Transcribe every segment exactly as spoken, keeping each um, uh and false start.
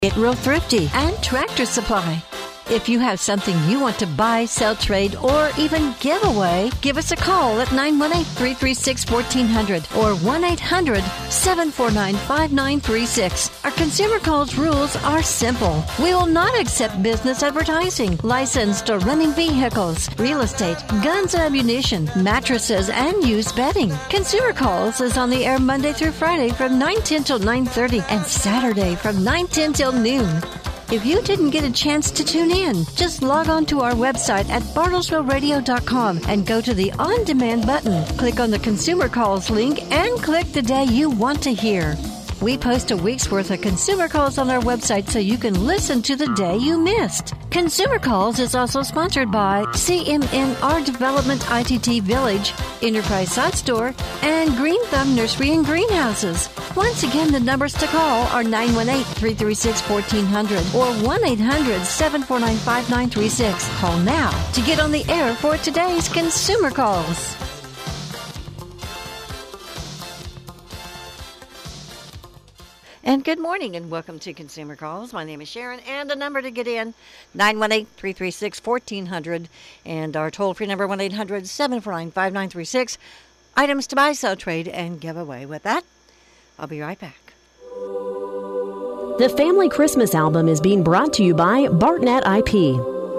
Get Real Thrifty, and Tractor Supply. If you have something you want to buy, sell, trade, or even give away, give us a call at nine one eight, three three six, one four zero zero or one eight hundred, seven four nine, five nine three six. Our consumer calls rules are simple. We will not accept business advertising, licensed or running vehicles, real estate, guns and ammunition, mattresses, and used bedding. Consumer Calls is on the air Monday through Friday from nine ten till nine thirty and Saturday from nine ten till noon. If you didn't get a chance to tune in, just log on to our website at bartlesville radio dot com and go to the On Demand button. Click on the Consumer Calls link and click the day you want to hear. We post a week's worth of Consumer Calls on our website so you can listen to the day you missed. Consumer Calls is also sponsored by C M N R Development I T T Village, Enterprise Sod Store, and Green Thumb Nursery and Greenhouses. Once again, the numbers to call are nine one eight, three three six, one four zero zero or one eight hundred, seven four nine, five nine three six. Call now to get on the air for today's Consumer Calls. And good morning and welcome to Consumer Calls. My name is Sharon, and the number to get in, nine one eight, three three six, one four zero zero, and our toll-free number, one eight hundred, seven four nine, five nine three six. Items to buy, sell, trade, and give away. With that, I'll be right back. The Family Christmas Album is being brought to you by Bartnet I P.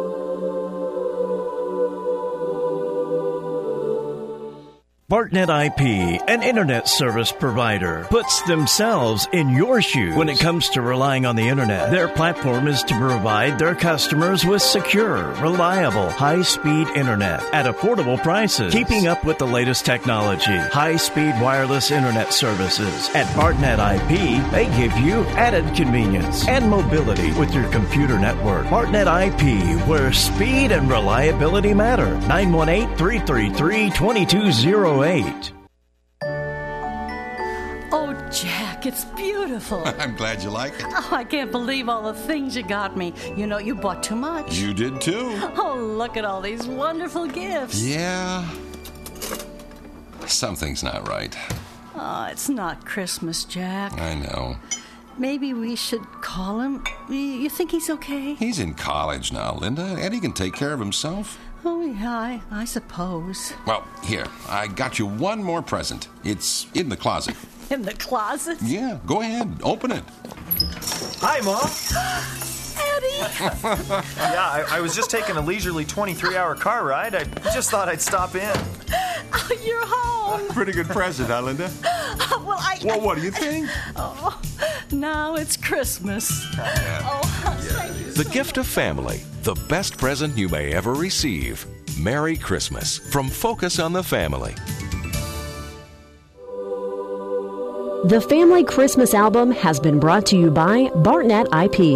Bartnet I P, an internet service provider, puts themselves in your shoes when it comes to relying on the internet. Their platform is to provide their customers with secure, reliable, high-speed internet at affordable prices, keeping up with the latest technology, high-speed wireless internet services. At Bartnet I P, they give you added convenience and mobility with your computer network. Bartnet I P, where speed and reliability matter. nine one eight, three three three, two two zero eight. Oh, Jack, it's beautiful. I'm glad you like it. Oh, I can't believe all the things you got me. You know, you bought too much. You did too. Oh, look at all these wonderful gifts. Yeah. Something's not right. Oh, it's not Christmas, Jack. I know. Maybe we should call him. You think he's okay? He's in college now, Linda. Eddie can take care of himself. Oh, yeah, I, I suppose. Well, here, I got you one more present. It's in the closet. In the closet? Yeah, go ahead. Open it. Hi, Mom. Eddie! Yeah, I, I was just taking a leisurely twenty-three hour car ride. I just thought I'd stop in. Oh, you're home. Pretty good present, huh, Linda? Well, I... Well, I, what do you think? Oh, now it's Christmas. Yeah. Oh, thank you. The gift of family, the best present you may ever receive. Merry Christmas from Focus on the Family. The Family Christmas Album has been brought to you by Bartnet I P.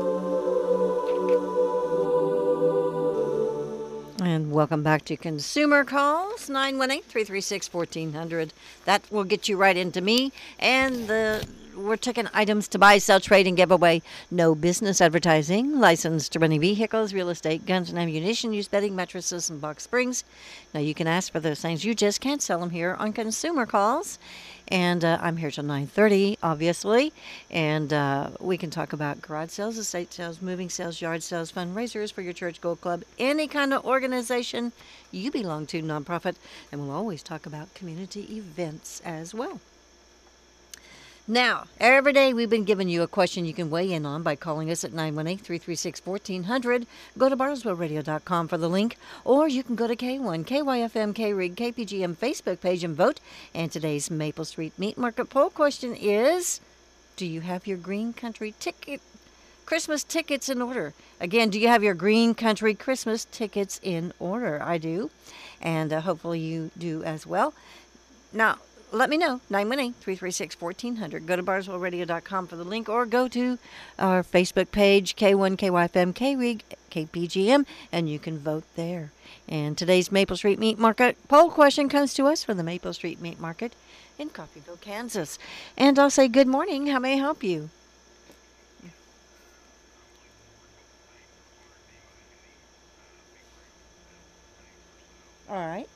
And welcome back to Consumer Calls, nine one eight, three three six, one four zero zero. That will get you right into me. And the we're taking items to buy, sell, trade, and give away. No business advertising, licensed to running vehicles, real estate, guns and ammunition, used bedding, mattresses, and box springs. Now, you can ask for those things. You just can't sell them here on Consumer Calls. And uh, I'm here till nine thirty, obviously. And uh, we can talk about garage sales, estate sales, moving sales, yard sales, fundraisers for your church, Gold Club, any kind of organization you belong to, nonprofit. And we'll always talk about community events as well. Now, every day we've been giving you a question you can weigh in on by calling us at nine one eight, three three six, one four zero zero. Go to bartlesville radio dot com for the link, or you can go to K one, K Y F M, K-Rig, K P G M Facebook page and vote. And today's Maple Street Meat Market poll question is, do you have your Green Country ticket, Christmas tickets in order? Again, do you have your Green Country Christmas tickets in order? I do, and uh, hopefully you do as well. Now, let me know, nine one eight, three three six, one four zero zero. Go to bartlesville radio dot com for the link, or go to our Facebook page, K one, K Y F M, K-Rig, K P G M, and you can vote there. And today's Maple Street Meat Market poll question comes to us from the Maple Street Meat Market in Coffeyville, Kansas. And I'll say good morning. How may I help you? All right.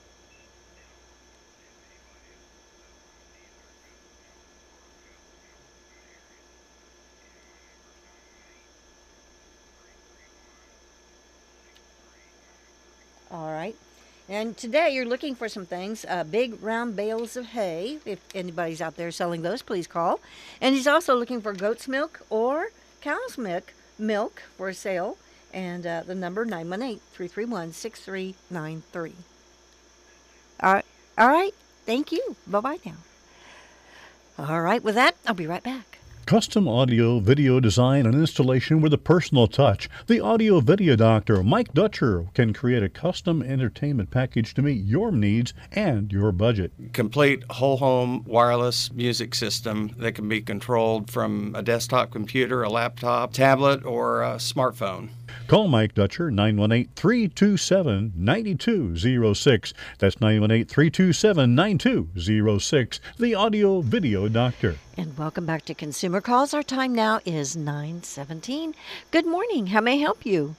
All right. And today you're looking for some things, uh, big round bales of hay. If anybody's out there selling those, please call. And he's also looking for goat's milk or cow's milk, milk for sale. And uh, the number nine one eight, three three one, six three nine three. All right. All right. Thank you. Bye-bye now. All right. With that, I'll be right back. Custom audio, video design, and installation with a personal touch. The Audio Video Doctor, Mike Dutcher, can create a custom entertainment package to meet your needs and your budget. Complete whole home wireless music system that can be controlled from a desktop computer, a laptop, tablet, or a smartphone. Call Mike Dutcher, nine one eight, three two seven, nine two zero six. That's nine one eight, three two seven, nine two zero six. The Audio Video Doctor. And welcome back to Consumer Calls. Our time now is nine seventeen. Good morning. How may I help you?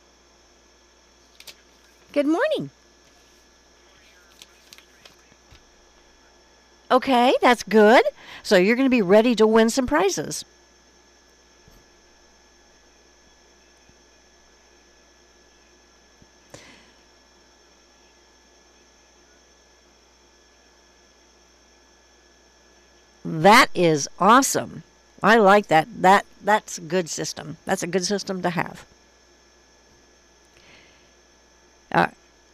Good morning. Okay, that's good. So you're going to be ready to win some prizes. That is awesome. I like that. That that's a good system. That's a good system to have. Uh,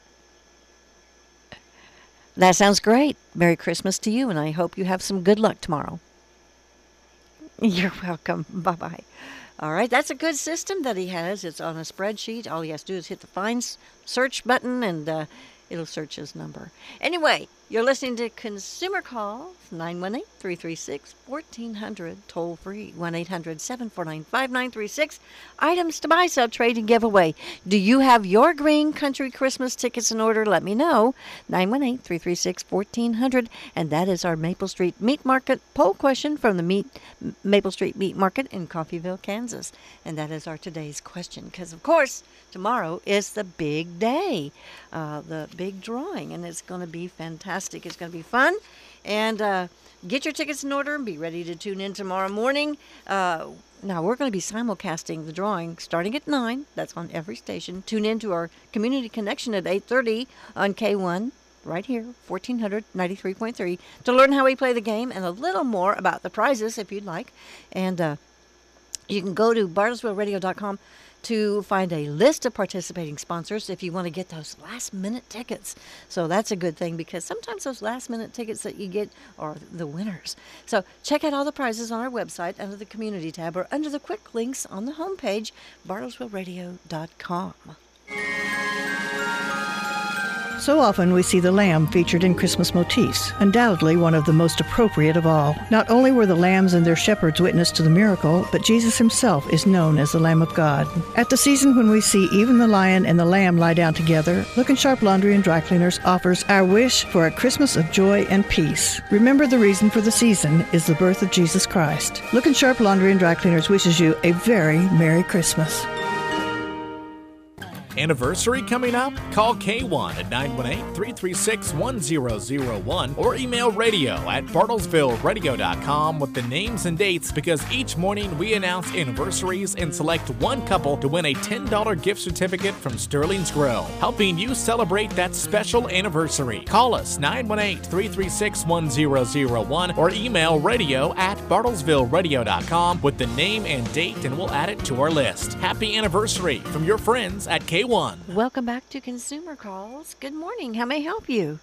that sounds great. Merry Christmas to you, and I hope you have some good luck tomorrow. You're welcome. Bye-bye. All right, that's a good system that he has. It's on a spreadsheet. All he has to do is hit the Find Search button, and uh, it'll search his number. Anyway, you're listening to Consumer Calls, nine one eight, three three six, one four zero zero, toll free, one eight hundred, seven four nine, five nine three six. Items to buy, sell, trade, and give away. Do you have your Green Country Christmas tickets in order? Let me know. nine one eight, three three six, one four zero zero. And that is our Maple Street Meat Market poll question from the meat, Maple Street Meat Market in Coffeyville, Kansas. And that is our today's question. Because, of course, tomorrow is the big day, uh, the big drawing, and it's going to be fantastic. It's going to be fun. And uh, get your tickets in order and be ready to tune in tomorrow morning. Uh, now, we're going to be simulcasting the drawing starting at nine. That's on every station. Tune in to our Community Connection at eight thirty on K one, right here, fourteen hundred, ninety-three point three, to learn how we play the game and a little more about the prizes if you'd like. And uh, you can go to bartlesville radio dot com to find a list of participating sponsors if you want to get those last-minute tickets. So that's a good thing, because sometimes those last-minute tickets that you get are the winners. So check out all the prizes on our website under the Community tab or under the quick links on the homepage, bartlesville radio dot com. So often we see the lamb featured in Christmas motifs, undoubtedly one of the most appropriate of all. Not only were the lambs and their shepherds witness to the miracle, but Jesus himself is known as the Lamb of God. At the season when we see even the lion and the lamb lie down together, Look and Sharp Laundry and Dry Cleaners offers our wish for a Christmas of joy and peace. Remember, the reason for the season is the birth of Jesus Christ. Look and Sharp Laundry and Dry Cleaners wishes you a very Merry Christmas. Anniversary coming up? Call K one at nine one eight, three three six, one zero zero one or email radio at bartlesville radio dot com with the names and dates, because each morning we announce anniversaries and select one couple to win a ten dollars gift certificate from Sterling's Grill, helping you celebrate that special anniversary. Call us nine one eight, three three six, one zero zero one or email radio at bartlesville radio dot com with the name and date, and we'll add it to our list. Happy anniversary from your friends at K one. Welcome back to Consumer Calls. Good morning. How may I help you?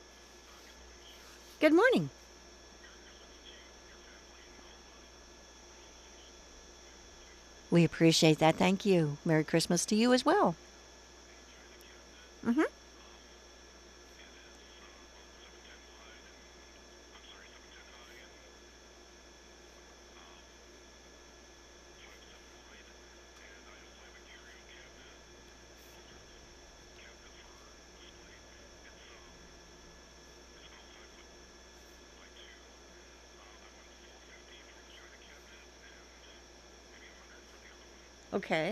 Good morning. We appreciate that. Thank you. Merry Christmas to you as well. Mm-hmm. Okay.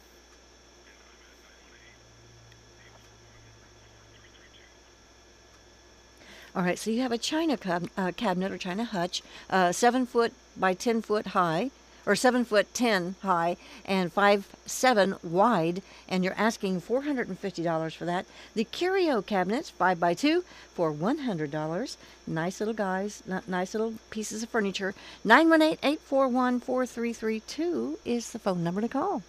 All right, so you have a china cab- uh, cabinet or china hutch, uh, seven foot by ten foot high, or seven foot ten high and five seven wide, and you're asking four hundred fifty dollars for that. The curio cabinets, five by two, for one hundred dollars. Nice little guys, nice little pieces of furniture. nine one eight, eight four one, four three three two is the phone number to call.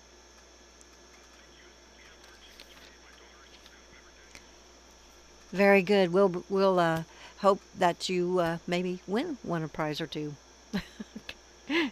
Very good. We'll we'll uh, hope that you uh, maybe win one a prize or two. It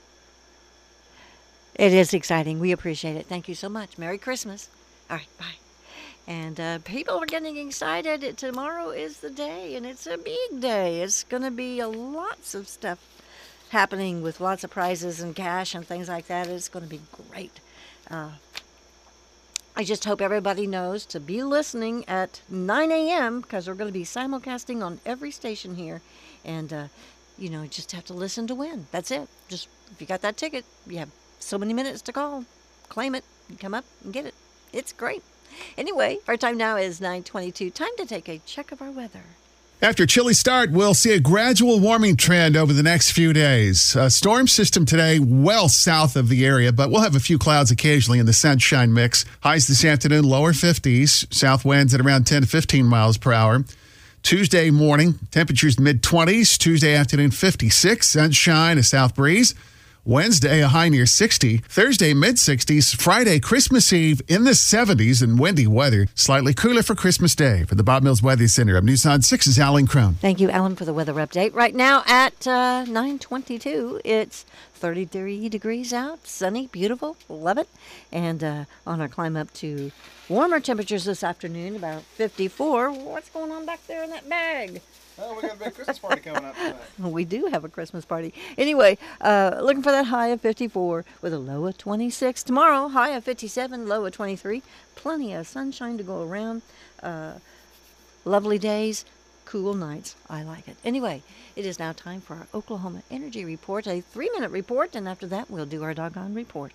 is exciting. We appreciate it. Thank you so much. Merry Christmas. All right, bye. And uh, people are getting excited. Tomorrow is the day, and it's a big day. It's going to be a lots of stuff happening with lots of prizes and cash and things like that. It's going to be great. Uh, I just hope everybody knows to be listening at nine a.m. because we're going to be simulcasting on every station here. And, uh, you know, you just have to listen to win. That's it. Just, if you got that ticket, you have so many minutes to call. Claim it. Come up and get it. It's great. Anyway, our time now is nine twenty-two. Time to take a check of our weather. After a chilly start, we'll see a gradual warming trend over the next few days. A storm system today well south of the area, but we'll have a few clouds occasionally in the sunshine mix. Highs this afternoon, lower fifties. South winds at around ten to fifteen miles per hour. Tuesday morning, temperatures mid-twenties. Tuesday afternoon, fifty-six. Sunshine, a south breeze. Wednesday, a high near sixty. Thursday, mid-sixties. Friday, Christmas Eve, in the seventies and windy weather. Slightly cooler for Christmas Day. For the Bob Mills Weather Center, I'm News on six's Alan Crone. Thank you, Alan, for the weather update. Right now at uh, nine twenty-two, it's thirty-three degrees out, sunny, beautiful, love it. And uh, on our climb up to warmer temperatures this afternoon, about fifty-four. What's going on back there in that bag? Oh, we got a big Christmas party coming up tonight. We do have a Christmas party. Anyway, uh, looking for that high of fifty-four with a low of twenty-six. Tomorrow, high of fifty-seven, low of twenty-three. Plenty of sunshine to go around. Uh, lovely days, cool nights. I like it. Anyway, it is now time for our Oklahoma Energy Report, a three-minute report, and after that, we'll do our doggone report.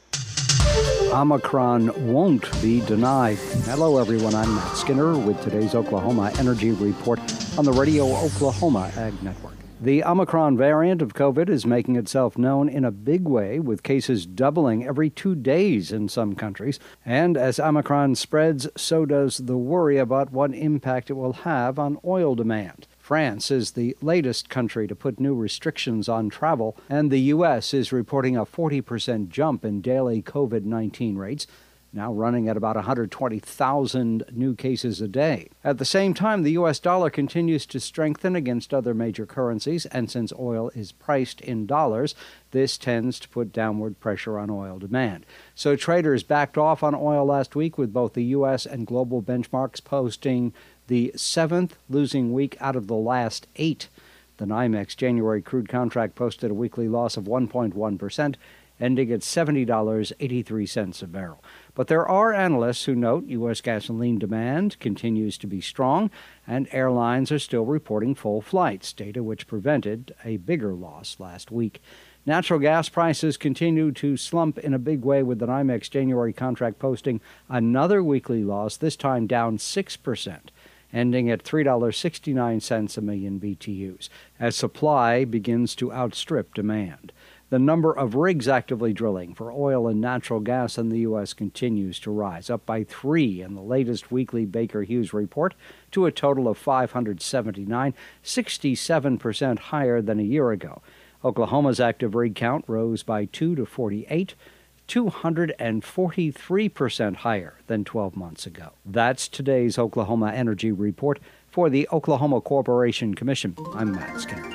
Omicron won't be denied. Hello, everyone. I'm Matt Skinner with today's Oklahoma Energy Report on the Radio Oklahoma Ag Network. The Omicron variant of COVID is making itself known in a big way, with cases doubling every two days in some countries. And as Omicron spreads, so does the worry about what impact it will have on oil demand. France is the latest country to put new restrictions on travel, and the U S is reporting a forty percent jump in daily COVID nineteen rates, now running at about one hundred twenty thousand new cases a day. At the same time, the U S dollar continues to strengthen against other major currencies, and since oil is priced in dollars, this tends to put downward pressure on oil demand. So traders backed off on oil last week, with both the U S and global benchmarks posting the seventh losing week out of the last eight. The NYMEX January crude contract posted a weekly loss of one point one percent, ending at seventy dollars and eighty-three cents a barrel. But there are analysts who note U S gasoline demand continues to be strong, and airlines are still reporting full flights, data which prevented a bigger loss last week. Natural gas prices continue to slump in a big way, with the NYMEX January contract posting another weekly loss, this time down six percent. Ending at three dollars and sixty-nine cents a million B T Us, as supply begins to outstrip demand. The number of rigs actively drilling for oil and natural gas in the U S continues to rise, up by three in the latest weekly Baker Hughes report to a total of five hundred seventy-nine, sixty-seven percent higher than a year ago. Oklahoma's active rig count rose by two to forty-eight, two hundred forty-three percent higher than twelve months ago. That's today's Oklahoma Energy Report. For the Oklahoma Corporation Commission, I'm Matt Skinner.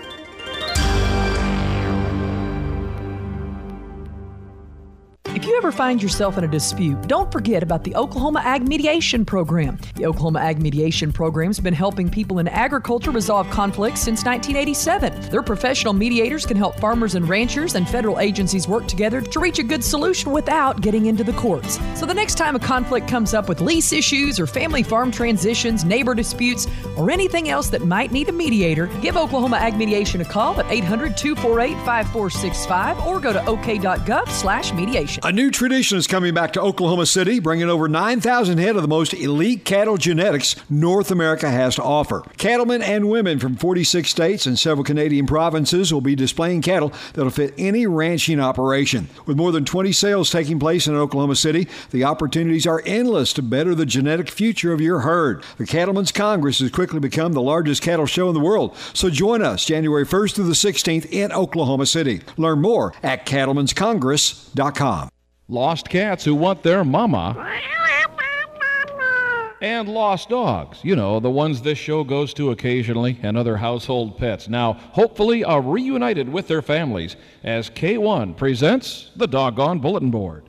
If you ever find yourself in a dispute, don't forget about the Oklahoma Ag Mediation Program. The Oklahoma Ag Mediation Program has been helping people in agriculture resolve conflicts since nineteen eighty-seven. Their professional mediators can help farmers and ranchers and federal agencies work together to reach a good solution without getting into the courts. So the next time a conflict comes up with lease issues or family farm transitions, neighbor disputes, or anything else that might need a mediator, give Oklahoma Ag Mediation a call at eight hundred, two four eight, five four six five or go to ok dot gov slash mediation. A new tradition is coming back to Oklahoma City, bringing over nine thousand head of the most elite cattle genetics North America has to offer. Cattlemen and women from forty-six states and several Canadian provinces will be displaying cattle that'll fit any ranching operation. With more than twenty sales taking place in Oklahoma City, the opportunities are endless to better the genetic future of your herd. The Cattlemen's Congress has quickly become the largest cattle show in the world, so join us January first through the sixteenth in Oklahoma City. Learn more at cattlemen's congress dot com. Lost cats who want their mama, and lost dogs, you know, the ones this show goes to occasionally, and other household pets, now hopefully are reunited with their families as K one presents the Doggone Bulletin Board.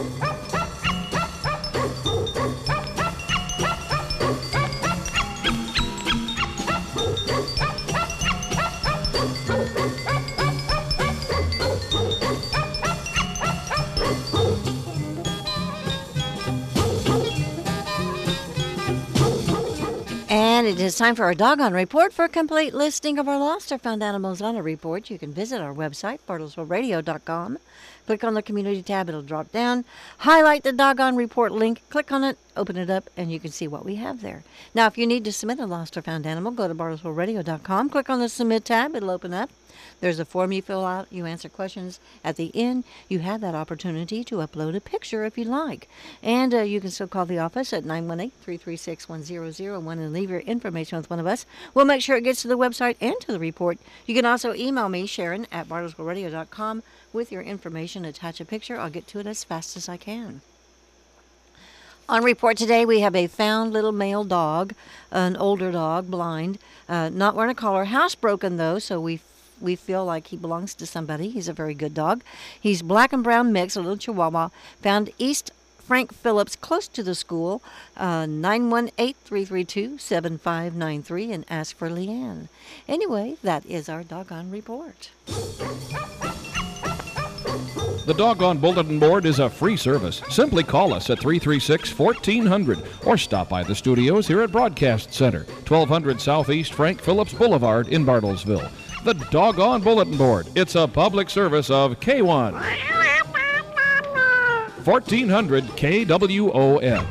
And it is time for our Doggone Report. For a complete listing of our lost or found animals on a report, you can visit our website, bartlesville radio dot com. Click on the Community tab. It'll drop down. Highlight the Doggone Report link. Click on it, open it up, and you can see what we have there. Now, if you need to submit a lost or found animal, go to bartlesville radio dot com. Click on the Submit tab. It'll open up. There's a form you fill out. You answer questions. At the end, you have that opportunity to upload a picture if you like. And uh, you can still call the office at nine one eight, three three six, one zero zero one and leave your information with one of us. We'll make sure it gets to the website and to the report. You can also email me, Sharon, at bartlesville radio dot com with your information. Attach a picture. I'll get to it as fast as I can. On report today, we have a found little male dog, an older dog, blind, uh, not wearing a collar, housebroken though, so we We feel like he belongs to somebody. He's a very good dog. He's black and brown mix, a little Chihuahua, found East Frank Phillips, close to the school, uh, nine one eight, three three two, seven five nine three, and ask for Leanne. Anyway, that is our Doggone Report. The Doggone Bulletin Board is a free service. Simply call us at three three six, fourteen hundred or stop by the studios here at Broadcast Center, twelve hundred Southeast Frank Phillips Boulevard in Bartlesville. The Doggone Bulletin Board. It's a public service of K one. fourteen hundred K W O N.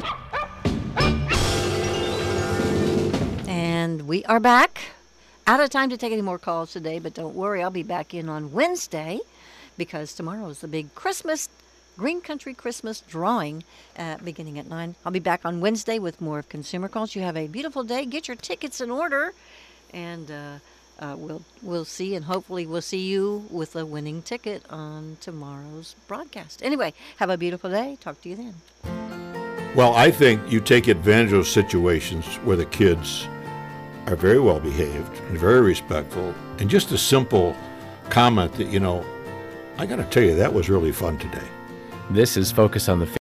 And we are back. Out of time to take any more calls today, but don't worry, I'll be back in on Wednesday because tomorrow is the big Christmas, Green Country Christmas drawing uh, beginning at nine. I'll be back on Wednesday with more of Consumer Calls. You have a beautiful day. Get your tickets in order, and uh, Uh, we'll we'll see, and hopefully we'll see you with a winning ticket on tomorrow's broadcast. Anyway, have a beautiful day. Talk to you then. Well, I think you take advantage of situations where the kids are very well behaved and very respectful, and just a simple comment that, you know, I got to tell you, that was really fun today. This is Focus on the